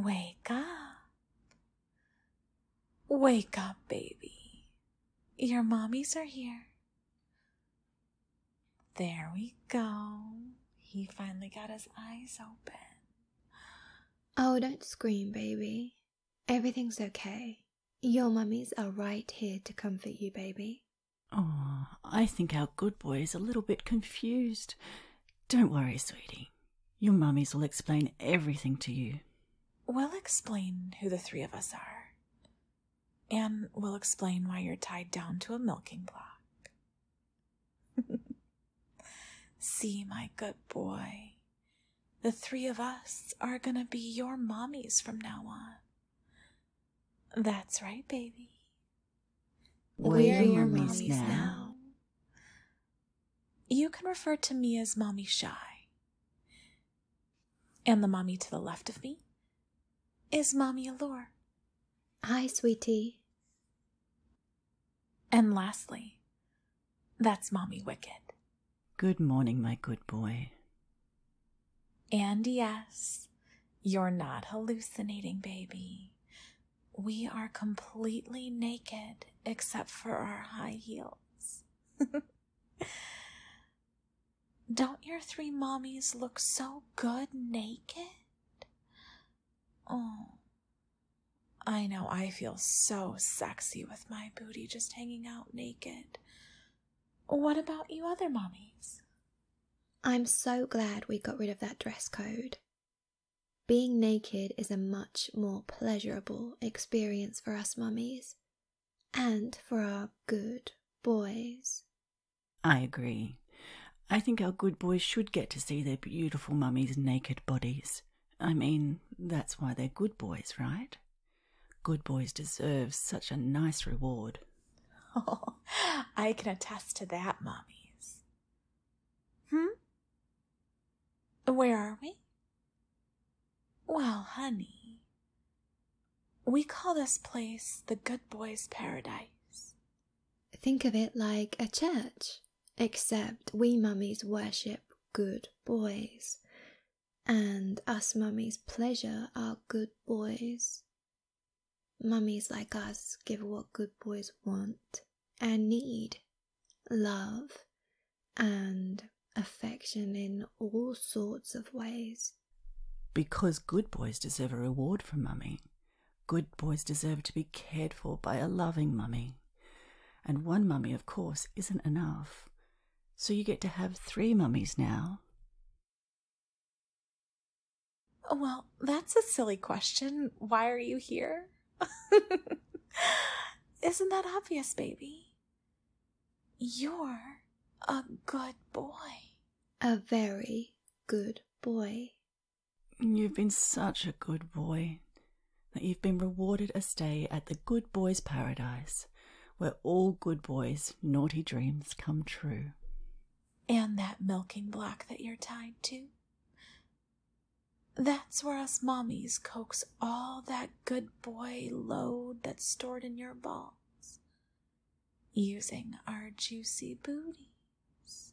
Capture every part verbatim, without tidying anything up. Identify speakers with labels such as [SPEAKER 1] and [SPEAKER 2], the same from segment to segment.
[SPEAKER 1] Wake up. Wake up, baby. Your mommies are here. There we go. He finally got his eyes open.
[SPEAKER 2] Oh, don't scream, baby. Everything's okay. Your mummies are right here to comfort you, baby.
[SPEAKER 3] Oh, I think our good boy is a little bit confused. Don't worry, sweetie. Your mummies will explain everything to you.
[SPEAKER 1] We'll explain who the three of us are. And we'll explain why you're tied down to a milking block. See, my good boy. The three of us are gonna be your mommies from now on. That's right, baby.
[SPEAKER 3] We're your mommies now. now.
[SPEAKER 1] You can refer to me as Mommy Shy. And the mommy to the left of me is Mommy Allure.
[SPEAKER 2] Hi, sweetie.
[SPEAKER 1] And lastly, that's Mommy Wicked.
[SPEAKER 3] Good morning, my good boy.
[SPEAKER 1] And yes, you're not hallucinating, baby. We are completely naked except for our high heels. Don't your three mommies look so good naked? Oh, I know I feel so sexy with my booty just hanging out naked. What about you other mommies?
[SPEAKER 2] I'm so glad we got rid of that dress code. Being naked is a much more pleasurable experience for us mummies and for our good boys.
[SPEAKER 3] I agree. I think our good boys should get to see their beautiful mummies' naked bodies. I mean, that's why they're good boys, right? Good boys deserve such a nice reward.
[SPEAKER 1] Oh, I can attest to that, mommies. Hmm? Where are we? Well, honey, we call this place the Good Boys' Paradise.
[SPEAKER 2] Think of it like a church, except we mummies worship good boys, and us mummies pleasure our good boys. Mummies like us give what good boys want and need: love and affection in all sorts of ways.
[SPEAKER 3] Because good boys deserve a reward from mummy. Good boys deserve to be cared for by a loving mummy. And one mummy, of course, isn't enough. So you get to have three mummies now.
[SPEAKER 1] Well, that's a silly question. Why are you here? Isn't that obvious, baby? You're a good boy.
[SPEAKER 2] A very good boy.
[SPEAKER 3] You've been such a good boy that you've been rewarded a stay at the Good Boys' Paradise, where all good boys' naughty dreams come true.
[SPEAKER 1] And that milking block that you're tied to? That's where us mommies coax all that good boy load that's stored in your balls, using our juicy booties.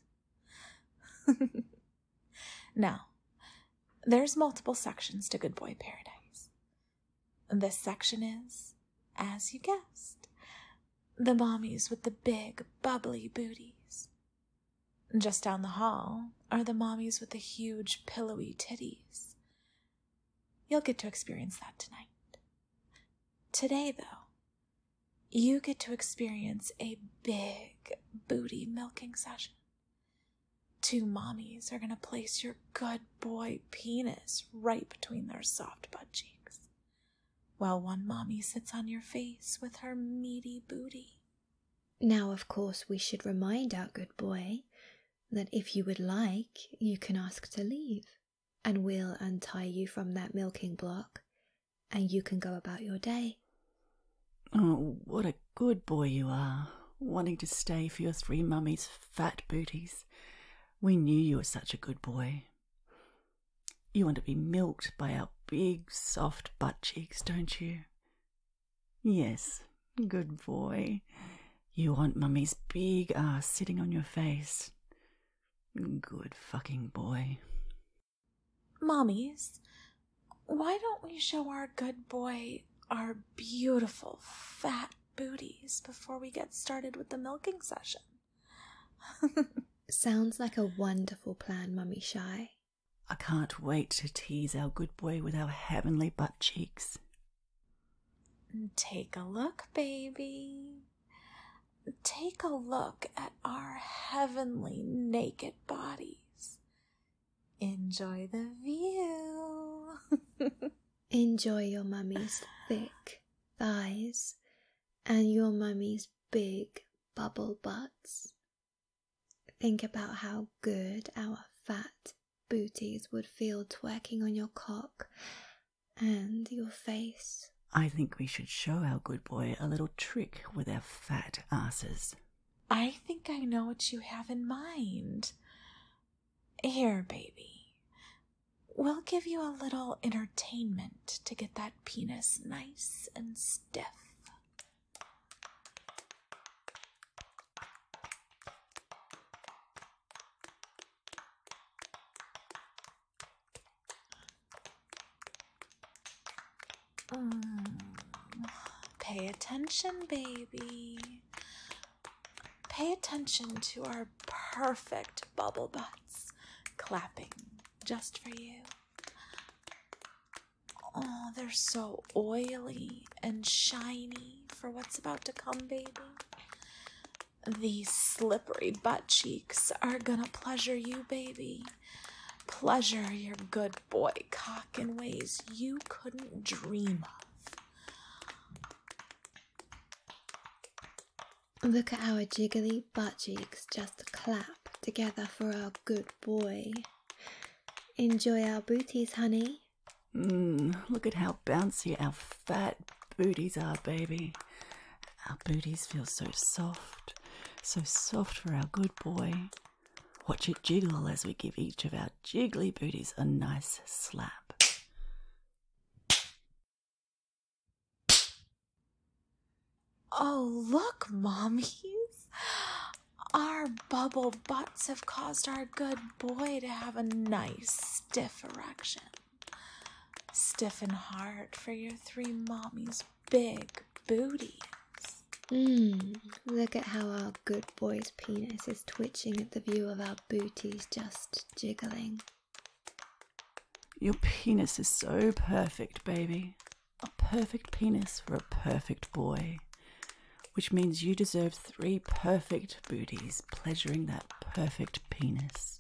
[SPEAKER 1] Now, there's multiple sections to Good Boy Paradise. This section is, as you guessed, the mommies with the big, bubbly booties. Just down the hall are the mommies with the huge, pillowy titties. You'll get to experience that tonight. Today, though, you get to experience a big booty milking session. Two mommies are going to place your good boy penis right between their soft butt cheeks, while one mommy sits on your face with her meaty booty.
[SPEAKER 2] Now, of course, we should remind our good boy that if you would like, you can ask to leave, and we'll untie you from that milking block, and you can go about your day.
[SPEAKER 3] Oh, what a good boy you are, wanting to stay for your three mummies' fat booties. We knew you were such a good boy. You want to be milked by our big, soft butt cheeks, don't you? Yes, good boy. You want mummy's big ass sitting on your face. Good fucking boy.
[SPEAKER 1] Mommies, why don't we show our good boy our beautiful fat booties before we get started with the milking session?
[SPEAKER 2] Sounds like a wonderful plan, Mummy Shy.
[SPEAKER 3] I can't wait to tease our good boy with our heavenly butt cheeks.
[SPEAKER 1] Take a look, baby. Take a look at our heavenly naked bodies. Enjoy the view.
[SPEAKER 2] Enjoy your mummy's thick thighs and your mummy's big bubble butts. Think about how good our fat booties would feel twerking on your cock and your face.
[SPEAKER 3] I think we should show our good boy a little trick with our fat asses.
[SPEAKER 1] I think I know what you have in mind. Here, baby. We'll give you a little entertainment to get that penis nice and stiff. Mm. Pay attention, baby. Pay attention to our perfect bubble butts clapping just for you. Oh, they're so oily and shiny for what's about to come, baby. These slippery butt cheeks are gonna pleasure you, baby. Pleasure your good boy cock in ways you couldn't dream of.
[SPEAKER 2] Look at our jiggly butt cheeks just clap together for our good boy. Enjoy our booties, honey.
[SPEAKER 3] Mmm, look at how bouncy our fat booties are, baby. Our booties feel so soft, so soft for our good boy. Watch it jiggle as we give each of our jiggly booties a nice slap.
[SPEAKER 1] Oh, look, mommies. Our bubble butts have caused our good boy to have a nice stiff erection. Stiffen hard for your three mommies' big booties.
[SPEAKER 2] Mmm, look at how our good boy's penis is twitching at the view of our booties just jiggling.
[SPEAKER 3] Your penis is so perfect, baby. A perfect penis for a perfect boy. Which means you deserve three perfect booties pleasuring that perfect penis.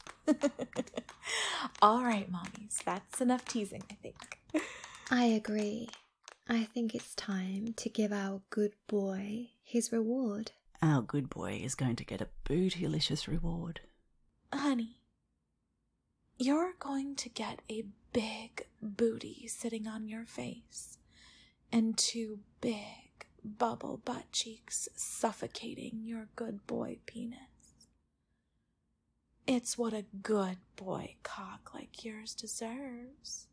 [SPEAKER 1] All right, mommies, that's enough teasing, I think.
[SPEAKER 2] I agree. I think it's time to give our good boy his reward.
[SPEAKER 3] Our good boy is going to get a bootylicious reward.
[SPEAKER 1] Honey, you're going to get a big booty sitting on your face and two big bubble butt cheeks suffocating your good boy penis. It's what a good boy cock like yours deserves.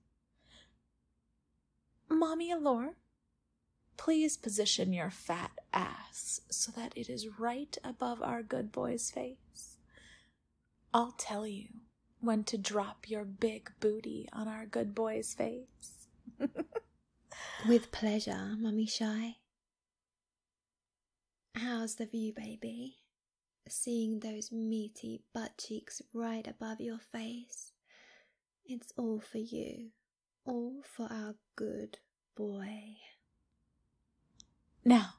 [SPEAKER 1] Mommy Allure, please position your fat ass so that it is right above our good boy's face. I'll tell you when to drop your big booty on our good boy's face.
[SPEAKER 2] With pleasure, Mummy Shy. How's the view, baby? Seeing those meaty butt cheeks right above your face. It's all for you. All for our good boy.
[SPEAKER 1] Now,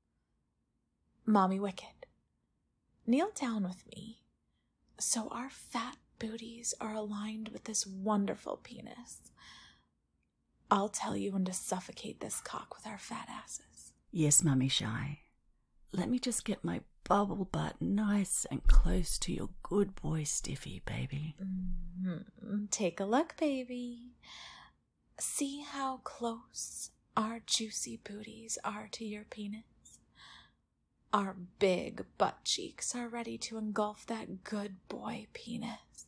[SPEAKER 1] Mommy Wicked, kneel down with me so our fat booties are aligned with this wonderful penis. I'll tell you when to suffocate this cock with our fat asses.
[SPEAKER 3] Yes, Mummy Shy. Let me just get my bubble butt nice and close to your good boy stiffy, baby.
[SPEAKER 1] Mm-hmm. Take a look, baby. See how close our juicy booties are to your penis? Our big butt cheeks are ready to engulf that good boy penis.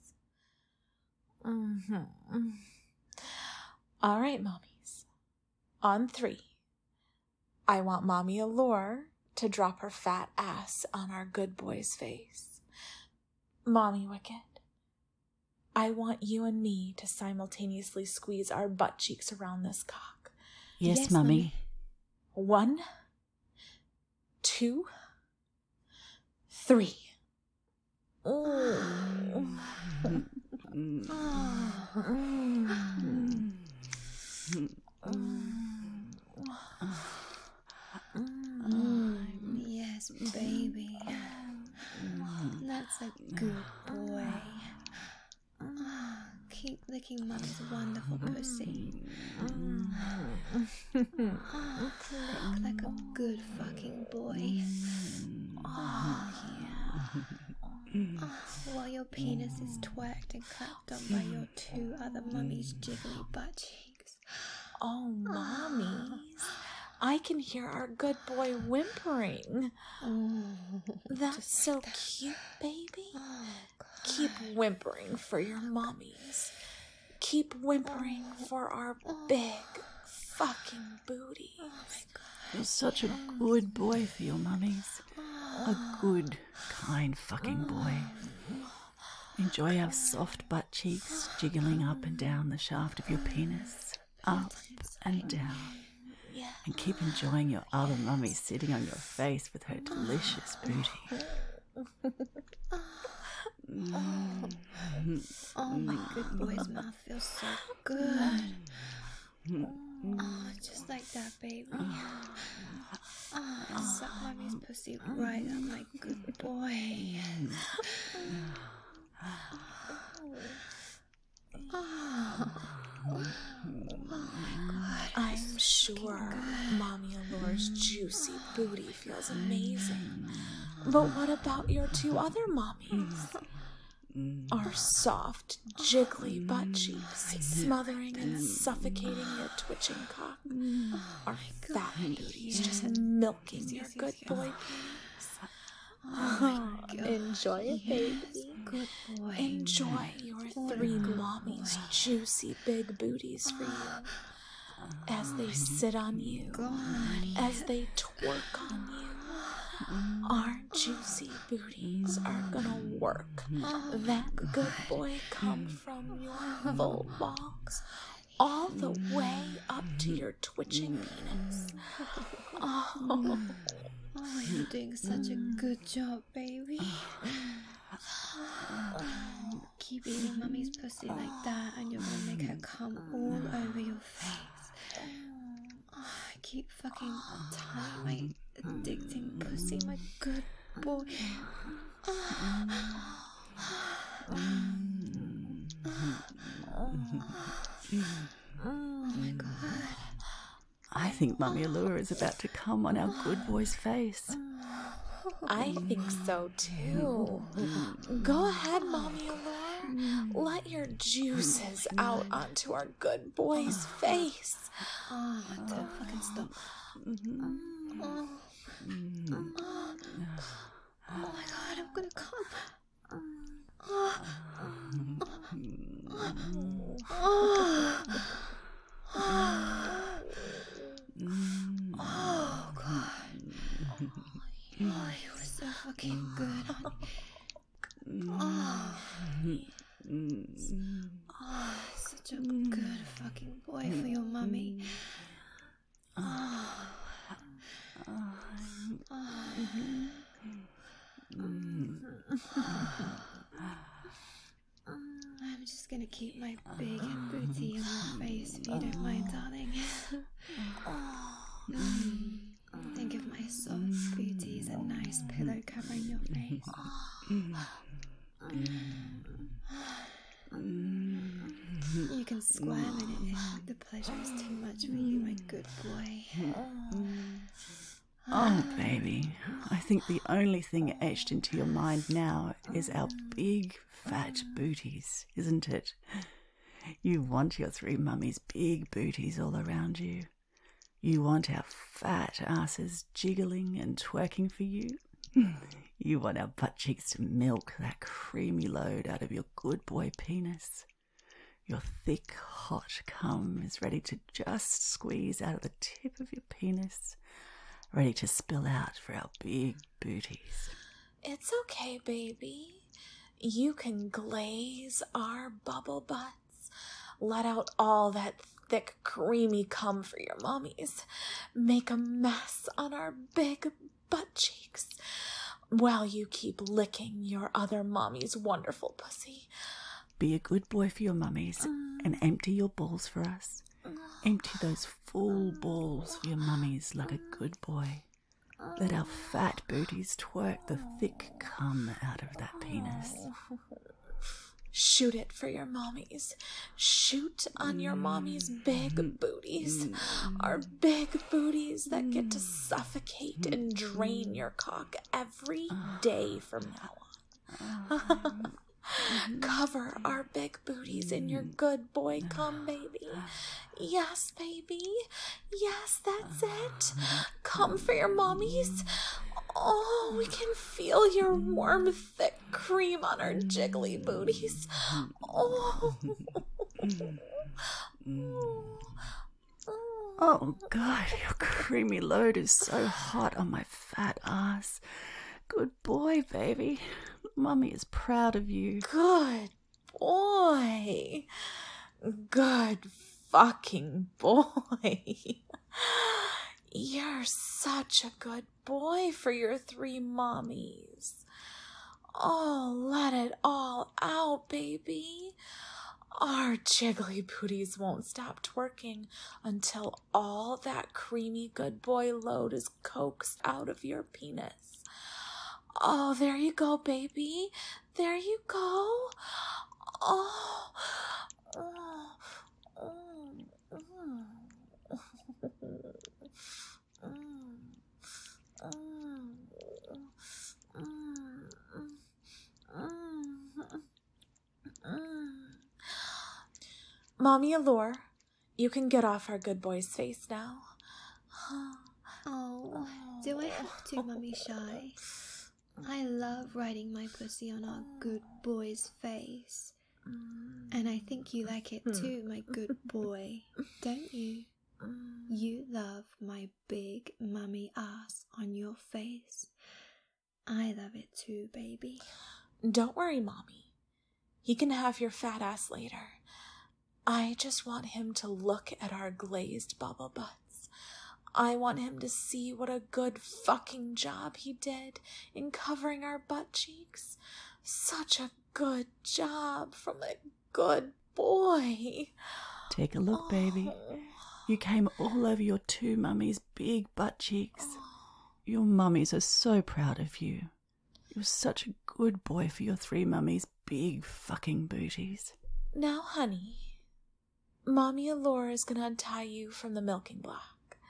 [SPEAKER 1] Mm-hmm. All right, mommies. On three. I want Mommy Allure to drop her fat ass on our good boy's face. Mommy Wicked, I want you and me to simultaneously squeeze our butt cheeks around this cock.
[SPEAKER 3] Yes,
[SPEAKER 2] Yes,
[SPEAKER 3] Mummy.
[SPEAKER 2] Mummy.
[SPEAKER 1] One, two, three. Oh.
[SPEAKER 2] Mm, yes, baby. That's a good boy. Keep licking Mummy's wonderful pussy. Lick like a good fucking boy. Oh, yeah. While your penis is twerked and clapped on by your two other mummies' jiggly butt cheeks.
[SPEAKER 1] Oh, mommies. I can hear our good boy whimpering.
[SPEAKER 2] Oh,
[SPEAKER 1] That's so cute, baby.
[SPEAKER 2] oh,
[SPEAKER 1] Keep whimpering for your mommies. Keep whimpering for our big fucking booties.
[SPEAKER 2] oh my God.
[SPEAKER 3] You're such a good boy for your mummies. A good, kind fucking boy. Enjoy our soft butt cheeks jiggling up and down the shaft of your penis. Up and down.
[SPEAKER 1] Yeah.
[SPEAKER 3] And keep enjoying your other mummy sitting on your face with her delicious booty.
[SPEAKER 2] Oh, my good boy's mouth feels so good. Oh, just like that, baby. Oh, suck Mummy's pussy right up my good boy. Oh,
[SPEAKER 1] I'm sure Mommy Allure's juicy booty feels amazing. But what about your two other mommies? Our soft, jiggly butt cheeks smothering and suffocating your twitching cock. Our fat booties just milking your good boy penis. Oh, enjoy it, baby.
[SPEAKER 2] good boy.
[SPEAKER 1] Enjoy your three mommies' juicy big booties for you. As they sit on you, as they twerk on you. Our juicy booties are gonna work that good boy come from your full box all the way up to your twitching penis. Oh,
[SPEAKER 2] Oh, you're doing such a good job, baby. Keep eating Mummy's pussy like that, and you're gonna make her come all over your face. Oh, keep fucking tying my addicting pussy, my good boy. Oh my God.
[SPEAKER 3] I think Mummy Allure is about to come on our good boy's face.
[SPEAKER 1] I think so too. Go ahead, Mommy Allure. Let your juices out onto our good boy's face.
[SPEAKER 2] Oh, don't fucking stop. Oh. Oh my God, I'm gonna come. Oh. Oh. Oh God. Oh, you were so fucking good, honey. Oh. Oh, such a good fucking boy for your mummy. Oh. Oh. I'm just gonna keep my big booty on your face if you don't mind, darling. Mm. Think of my soft booty as a nice pillow covering your face. You can squirm in it if the pleasure is too much for you, my good boy.
[SPEAKER 3] Oh, baby, I think the only thing etched into your mind now is our big fat booties, isn't it? You want your three mummies' big booties all around you. You want our fat asses jiggling and twerking for you. You want our butt cheeks to milk that creamy load out of your good boy penis. Your thick, hot cum is ready to just squeeze out of the tip of your penis, ready to spill out for our big booties.
[SPEAKER 1] It's okay, baby. you can glaze our bubble butts, let out all that thick, creamy cum for your mommies, make a mess on our big butt cheeks, while you keep licking your other mommy's wonderful pussy.
[SPEAKER 3] Be a good boy for your mummies mm. and empty your balls for us. Empty those full balls for your mummies like a good boy. Let our fat booties twerk the thick cum out of that penis.
[SPEAKER 1] Shoot it for your mommies. Shoot on your mommy's big booties. Our big booties that get to suffocate and drain your cock every day from now on. Cover our big booties in your good boy cum, baby. Yes, baby. Yes, that's it. Come for your mommies. Oh, we can feel your warm, thick cream on our jiggly booties. Oh.
[SPEAKER 3] Oh, God, your creamy load is so hot on my fat ass. Good boy, baby. Mummy is proud of you.
[SPEAKER 1] Good boy. Good fucking boy. You're such a good boy for your three mommies. Oh, let it all out, baby. Our jiggly booties won't stop twerking until all that creamy good boy load is coaxed out of your penis. Oh, there you go, baby. There you go. Oh. Oh. Oh. Mommy Allure, you can get off our good boy's face now.
[SPEAKER 2] Oh, do I have to, Mummy Shy? I love riding my pussy on our good boy's face. And I think you like it too, my good boy, don't you? You love my big mummy ass on your face. I love it too, baby.
[SPEAKER 1] Don't worry, Mommy. He can have your fat ass later. I just want him to look at our glazed bubble butts. I want him to see what a good fucking job he did in covering our butt cheeks. Such a good job from a good boy.
[SPEAKER 3] Take a look,
[SPEAKER 1] oh.
[SPEAKER 3] baby. You came all over your two mummies' big butt cheeks. Your mummies are so proud of you. You're such a good boy for your three mummies' big fucking booties.
[SPEAKER 1] Now, honey, Mommy Allure is going to untie you from the milking block.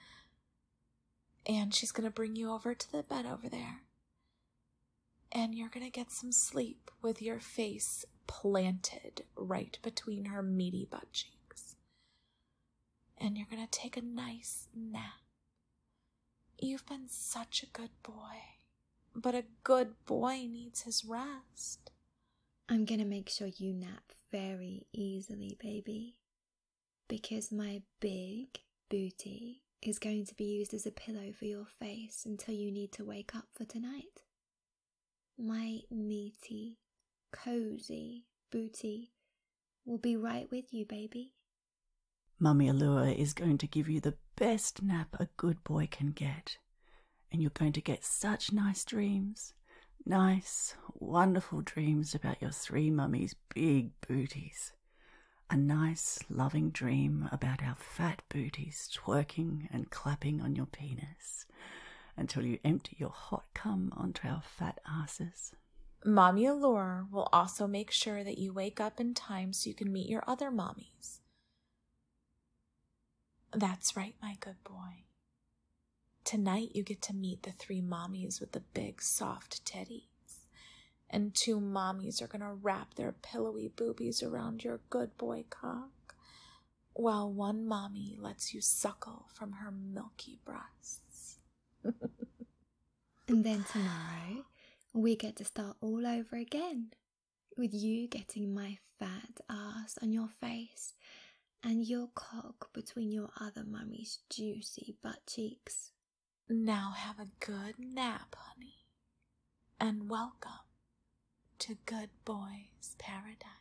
[SPEAKER 1] And she's going to bring you over to the bed over there. And you're going to get some sleep with your face planted right between her meaty butt cheeks. And you're going to take a nice nap. You've been such a good boy. But a good boy needs his rest.
[SPEAKER 2] I'm going to make sure you nap very easily, baby. Because my big booty is going to be used as a pillow for your face until you need to wake up for tonight. My meaty, cozy booty will be right with you, baby.
[SPEAKER 3] Mummy Allure is going to give you the best nap a good boy can get. And you're going to get such nice dreams. Nice, wonderful dreams about your three mummies' big booties. A nice, loving dream about our fat booties twerking and clapping on your penis until you empty your hot cum onto our fat asses.
[SPEAKER 1] Mommy Allure will also make sure that you wake up in time so you can meet your other mommies. That's right, my good boy. Tonight you get to meet the three mommies with the big, soft titties. And two mommies are going to wrap their pillowy boobies around your good boy cock, while one mommy lets you suckle from her milky breasts.
[SPEAKER 2] And then tomorrow, we get to start all over again, with you getting my fat ass on your face, and your cock between your other mummy's juicy butt cheeks.
[SPEAKER 1] Now have a good nap, honey, and welcome to Good Boys Paradise.